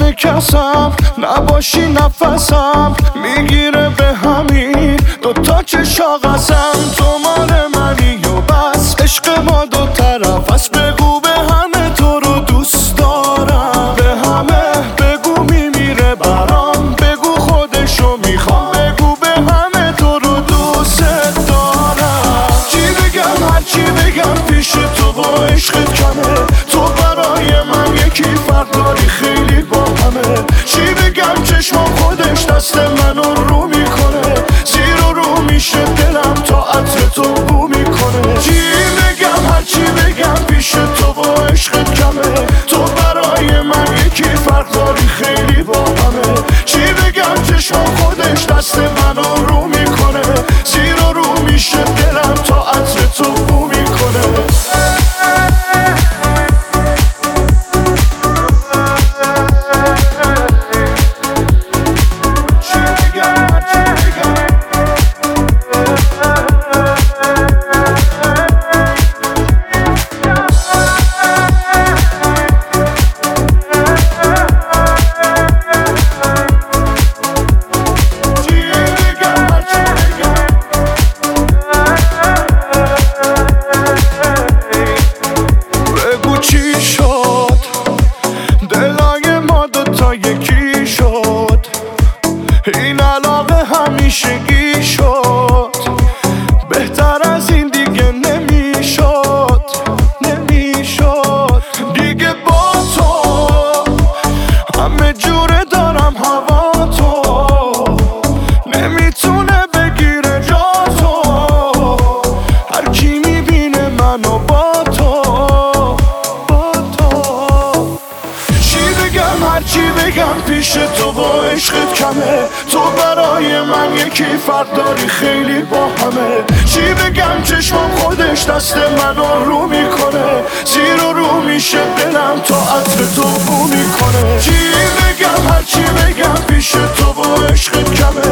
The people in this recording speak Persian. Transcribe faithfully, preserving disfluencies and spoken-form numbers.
اگه کسم نباشی نفسم میگیره به همین دوتا که شاقسم. تو مال منی و بس عشق ما دو طرف است. بگو به همه تو رو دوست دارم، به همه بگو میمیره برام، بگو خودشو میخوام، بگو به همه تو رو دوست دارم. چی بگم هر چی بگم پیش تو با عشقت کمه. تو برای من یکی فرق داری خیلی با همه. چی بگم چشم خودش دست منو رو میکنه، زیر و رو میشه دلم تا عطر تو بو میکنه. چی بگم هر چی بگم پیش تو با عشقت کمه. تو برای من یکی فرق داری خیلی با همه. چی بگم چشم خودش دست منو رو میکنه، زیر و رو میشه دلم تا عطر تو بو میکنه. یکی شد این علاقه همیشگی شد، بهتر از این دیگه نمیشد نمیشد دیگه. با تو همه جوره دارم هوا تو، نمیتونه بگیره جا تو. هر کی میبینه منو با تو با تو. چی بگم هر چی بگم پیش تو با عشقت کمه. تو برای من یکی فرق داری خیلی با همه. چی بگم چشمم خودش دست منو رو میکنه، زیر و رو میشه دلم تا عطر تو بو میکنه. چی بگم هر چی بگم پیش تو با عشقت کمه.